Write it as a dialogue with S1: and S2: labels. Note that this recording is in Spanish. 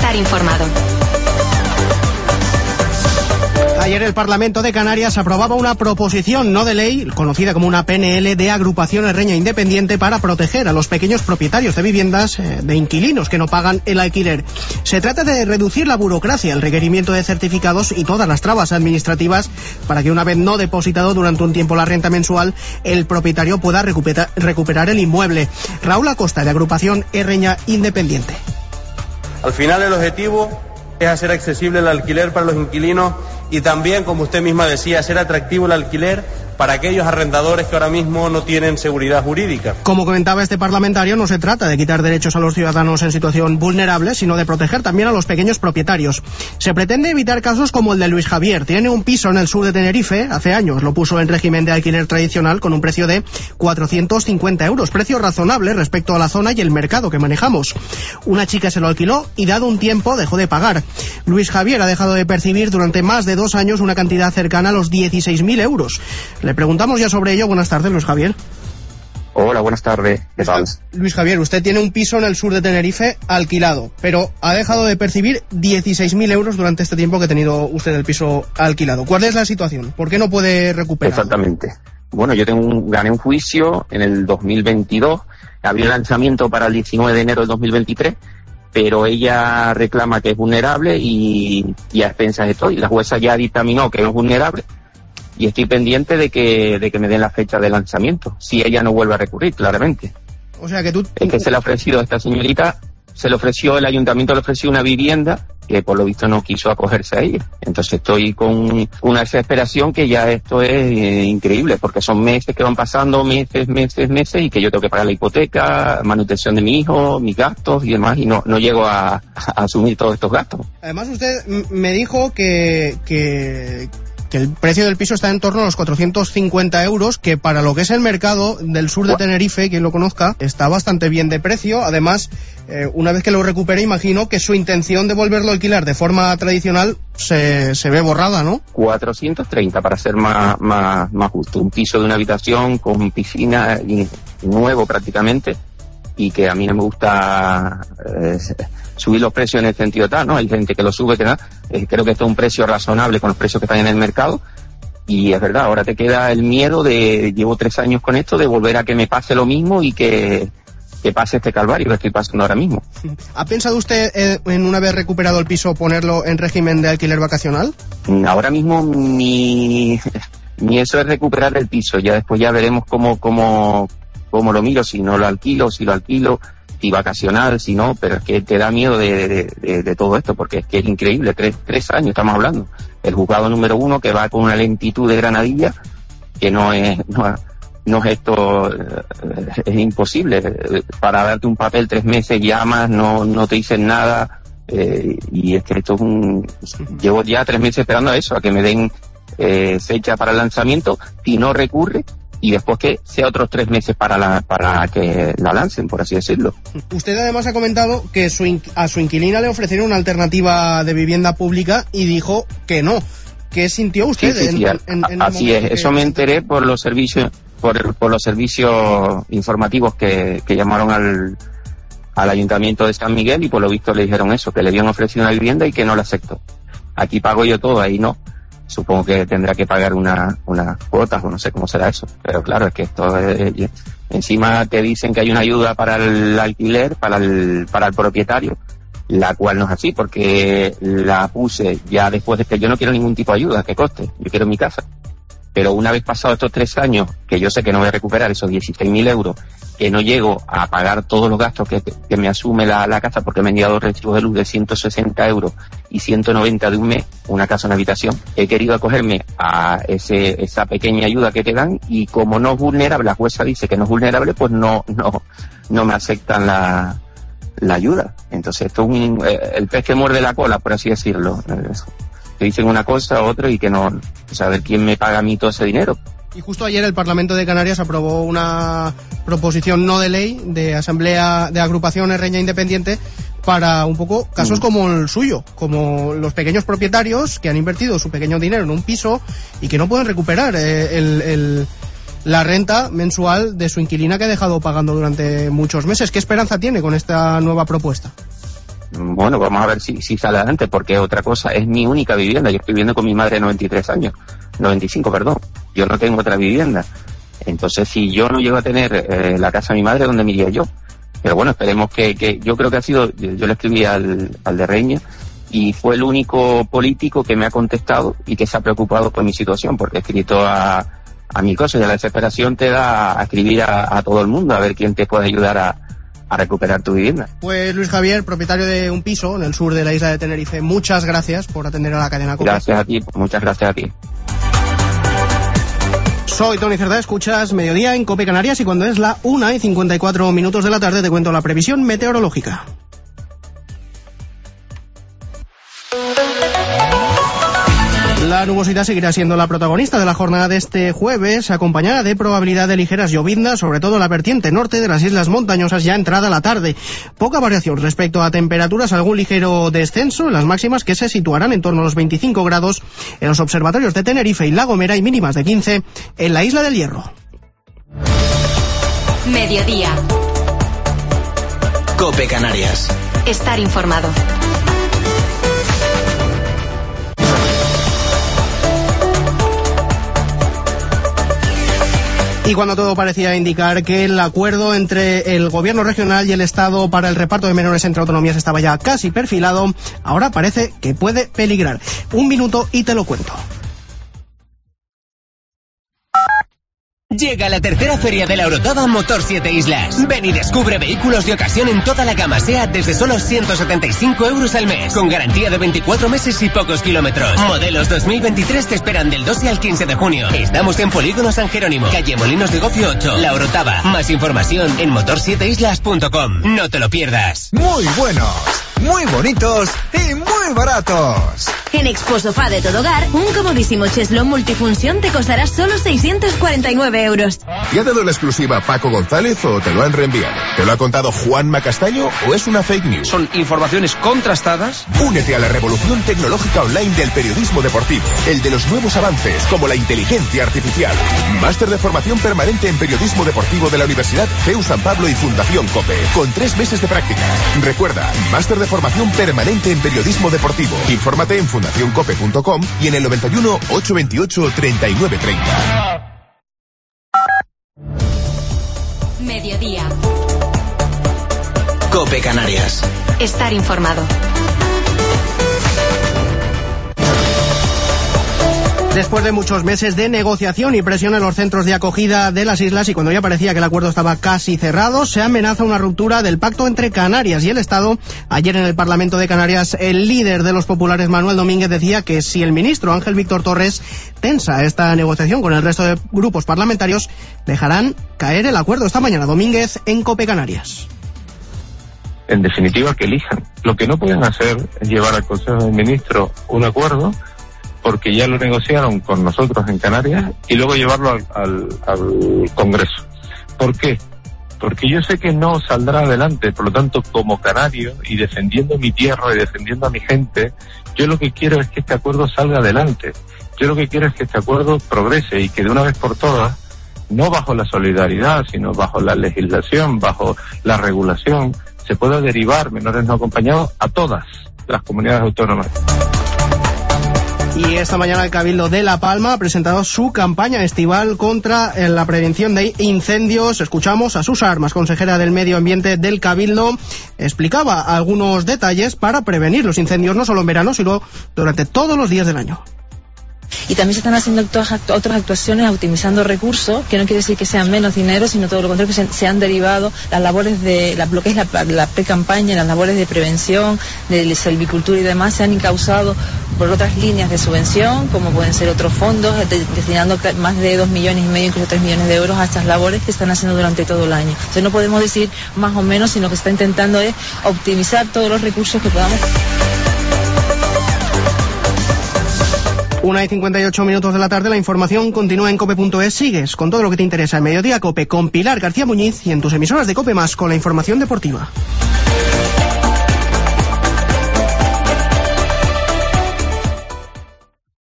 S1: estar informado.
S2: Ayer el Parlamento de Canarias aprobaba una proposición no de ley, conocida como una PNL, de agrupación herreña independiente para proteger a los pequeños propietarios de viviendas de inquilinos que no pagan el alquiler. Se trata de reducir la burocracia, el requerimiento de certificados y todas las trabas administrativas para que, una vez no depositado durante un tiempo la renta mensual, el propietario pueda recuperar el inmueble. Raúl Acosta, de agrupación herreña independiente.
S3: Al final el objetivo es hacer accesible el alquiler para los inquilinos y también, como usted misma decía, hacer atractivo el alquiler para aquellos arrendadores que ahora mismo no tienen seguridad jurídica.
S2: Como comentaba este parlamentario, no se trata de quitar derechos a los ciudadanos en situación vulnerable, sino de proteger también a los pequeños propietarios. Se pretende evitar casos como el de Luis Javier. Tiene un piso en el sur de Tenerife, hace años lo puso en régimen de alquiler tradicional con un precio de 450 euros, precio razonable respecto a la zona y el mercado que manejamos. Una chica se lo alquiló y, dado un tiempo, dejó de pagar. Luis Javier ha dejado de percibir durante más de 2 años una cantidad cercana a los 16.000 euros. Le preguntamos ya sobre ello. Buenas tardes, Luis Javier.
S4: Hola, buenas tardes. ¿Qué tal?
S2: Luis Javier, usted tiene un piso en el sur de Tenerife alquilado, pero ha dejado de percibir 16.000 euros durante este tiempo que ha tenido usted el piso alquilado. ¿Cuál es la situación? ¿Por qué no puede recuperarlo?
S4: Exactamente. Bueno, yo gané un juicio en el 2022, había el lanzamiento para el 19 de enero del 2023, pero ella reclama que es vulnerable y a expensas estoy. La jueza ya dictaminó que no es vulnerable y estoy pendiente de que me den la fecha de lanzamiento, si ella no vuelve a recurrir, claramente.
S2: O sea que tú...
S4: Es que se le ha ofrecido a esta señorita, el ayuntamiento le ofreció una vivienda que por lo visto no quiso acogerse a ella. Entonces estoy con una desesperación que ya esto es increíble, porque son meses que van pasando, meses, y que yo tengo que pagar la hipoteca, manutención de mi hijo, mis gastos y demás, y no llego a asumir todos estos gastos.
S2: Además usted me dijo que el precio del piso está en torno a los 450 euros, que para lo que es el mercado del sur de Tenerife, quien lo conozca, está bastante bien de precio. Además, una vez que lo recupere, imagino que su intención de volverlo a alquilar de forma tradicional se ve borrada, ¿no?
S4: 430 para ser más justo. Un piso de una habitación con piscina nuevo prácticamente, y que a mí no me gusta subir los precios en el sentido tal, ¿no? Hay gente que lo sube, que nada. Creo que esto es un precio razonable con los precios que están en el mercado, y es verdad, ahora te queda el miedo llevo 3 años con esto, de volver a que me pase lo mismo y que pase este calvario que estoy pasando ahora mismo.
S2: ¿Ha pensado usted en, una vez recuperado el piso, ponerlo en régimen de alquiler vacacional?
S4: Ahora mismo ni eso es recuperar el piso, ya después ya veremos cómo lo miro, si no lo alquilo, si vacacional, si no, pero es que te da miedo de todo esto, porque es que es increíble, 3 años estamos hablando. El juzgado número 1 que va con una lentitud de granadilla, que no es esto, es imposible. Para darte un papel 3 meses llamas, no te dicen nada, y es que esto es llevo ya 3 meses esperando a eso, a que me den fecha para el lanzamiento, y no recurre, y después que sea otros 3 meses para que la lancen, por así decirlo.
S2: Usted además ha comentado que a su inquilina le ofrecieron una alternativa de vivienda pública y dijo que no. ¿Qué sintió usted?
S4: Sí, así es. Eso me enteré por los servicios informativos que llamaron al ayuntamiento de San Miguel, y por lo visto le dijeron eso, que le habían ofrecido una vivienda y que no la aceptó. Aquí pago yo todo, ahí no. Supongo que tendrá que pagar unas cuotas, o no sé cómo será eso. Pero claro, es que esto encima te dicen que hay una ayuda para el alquiler, para el propietario, la cual no es así, porque la puse ya después de que yo no quiero ningún tipo de ayuda que coste, yo quiero mi casa. Pero una vez pasados estos 3 años, que yo sé que no voy a recuperar esos 16.000 euros, que no llego a pagar todos los gastos que me asume la casa, porque me han llegado recibos de luz de 160 euros y 190 de un mes, una casa, una habitación, he querido acogerme a esa pequeña ayuda que te dan, y como no es vulnerable, la jueza dice que no es vulnerable, pues no me aceptan la ayuda. Entonces esto es el pez que muerde la cola, por así decirlo. Te dicen una cosa, otra, y que no saber quién me paga a mí todo ese dinero.
S2: Y justo ayer el Parlamento de Canarias aprobó una proposición no de ley de asamblea de agrupación herreña independiente para un poco casos como el suyo, como los pequeños propietarios que han invertido su pequeño dinero en un piso y que no pueden recuperar la renta mensual de su inquilina, que ha dejado pagando durante muchos meses. ¿Qué esperanza tiene con esta nueva propuesta?
S4: bueno, vamos a ver si sale adelante, porque otra cosa, es mi única vivienda. Yo estoy viviendo con mi madre de 95, perdón. Yo no tengo otra vivienda. Entonces, si yo no llego a tener la casa de mi madre, ¿dónde me iría yo? Pero bueno, esperemos que yo creo que ha sido, yo le escribí al de Reña, y fue el único político que me ha contestado y que se ha preocupado por mi situación, porque he escrito a mi cosa, y a la desesperación te da a escribir a todo el mundo, a ver quién te puede ayudar a recuperar tu vivienda.
S2: Pues Luis Javier, propietario de un piso en el sur de la isla de Tenerife, muchas gracias por atender a la cadena COPE.
S4: Gracias a ti, muchas gracias a ti.
S2: Soy Tony Cerdá, escuchas Mediodía en COPE Canarias, y cuando es la 1:54 de la tarde te cuento la previsión meteorológica. La nubosidad seguirá siendo la protagonista de la jornada de este jueves, acompañada de probabilidad de ligeras lloviznas, sobre todo en la vertiente norte de las islas montañosas ya entrada la tarde. Poca variación respecto a temperaturas, algún ligero descenso en las máximas, que se situarán en torno a los 25 grados en los observatorios de Tenerife y La Gomera, y mínimas de 15 en la Isla del Hierro.
S1: Mediodía.
S5: COPE Canarias.
S1: Estar informado.
S2: Y cuando todo parecía indicar que el acuerdo entre el gobierno regional y el Estado para el reparto de menores entre autonomías estaba ya casi perfilado, ahora parece que puede peligrar. Un minuto y te lo cuento.
S6: Llega la tercera feria de la Orotava Motor 7 Islas. Ven y descubre vehículos de ocasión en toda la gama SEAT desde solo 175 euros al mes, con garantía de 24 meses y pocos kilómetros. Modelos 2023 te esperan del 12 al 15 de junio. Estamos en Polígono San Jerónimo, calle Molinos de Gofio 8, La Orotava. Más información en motor7islas.com. No te lo pierdas.
S7: Muy buenos, muy bonitos y muy baratos.
S1: En Expo Sofá de Todo Hogar, un comodísimo cheslón multifunción te costará solo 649 euros.
S8: ¿Te ha dado la exclusiva Paco González o te lo han reenviado? ¿Te lo ha contado Juanma Castaño o es una fake news?
S9: ¿Son informaciones contrastadas?
S8: Únete a la revolución tecnológica online del periodismo deportivo, el de los nuevos avances como la inteligencia artificial. Máster de formación permanente en periodismo deportivo de la Universidad CEU San Pablo y Fundación COPE, con 3 meses de práctica. Recuerda, máster de formación permanente en periodismo deportivo. Infórmate en fundacioncope.com y en el 91 828 3930.
S1: Mediodía.
S5: COPE Canarias.
S1: Estar informado.
S2: Después de muchos meses de negociación y presión en los centros de acogida de las islas, y cuando ya parecía que el acuerdo estaba casi cerrado, se amenaza una ruptura del pacto entre Canarias y el Estado. Ayer en el Parlamento de Canarias, el líder de los populares, Manuel Domínguez, decía que si el ministro Ángel Víctor Torres tensa esta negociación con el resto de grupos parlamentarios, dejarán caer el acuerdo. Esta mañana Domínguez en COPE Canarias.
S10: En definitiva, que elijan. Lo que no pueden hacer es llevar al Consejo de Ministros un acuerdo porque ya lo negociaron con nosotros en Canarias y luego llevarlo al Congreso. ¿Por qué? Porque yo sé que no saldrá adelante, por lo tanto, como canario y defendiendo mi tierra y defendiendo a mi gente, yo lo que quiero es que este acuerdo salga adelante. Yo lo que quiero es que este acuerdo progrese y que de una vez por todas, no bajo la solidaridad, sino bajo la legislación, bajo la regulación, se pueda derivar menores no acompañados a todas las comunidades autónomas.
S2: Y esta mañana el Cabildo de La Palma ha presentado su campaña estival contra la prevención de incendios. Escuchamos a Susa Armas, consejera del Medio Ambiente del Cabildo. Explicaba algunos detalles para prevenir los incendios, no solo en verano, sino durante todos los días del año.
S11: Y también se están haciendo otras actuaciones optimizando recursos, que no quiere decir que sean menos dinero, sino todo lo contrario, que se han derivado las labores de lo que es la pre-campaña, las labores de prevención, de silvicultura y demás, se han encauzado por otras líneas de subvención, como pueden ser otros fondos, destinando más de 2,5 millones, incluso 3 millones de euros a estas labores que se están haciendo durante todo el año. Entonces no podemos decir más o menos, sino que se está intentando es optimizar todos los recursos que podamos.
S2: 1:58 de la tarde, la información continúa en cope.es. Sigues con todo lo que te interesa en Mediodía COPE con Pilar García Muñiz y en tus emisoras de COPE más con la información deportiva.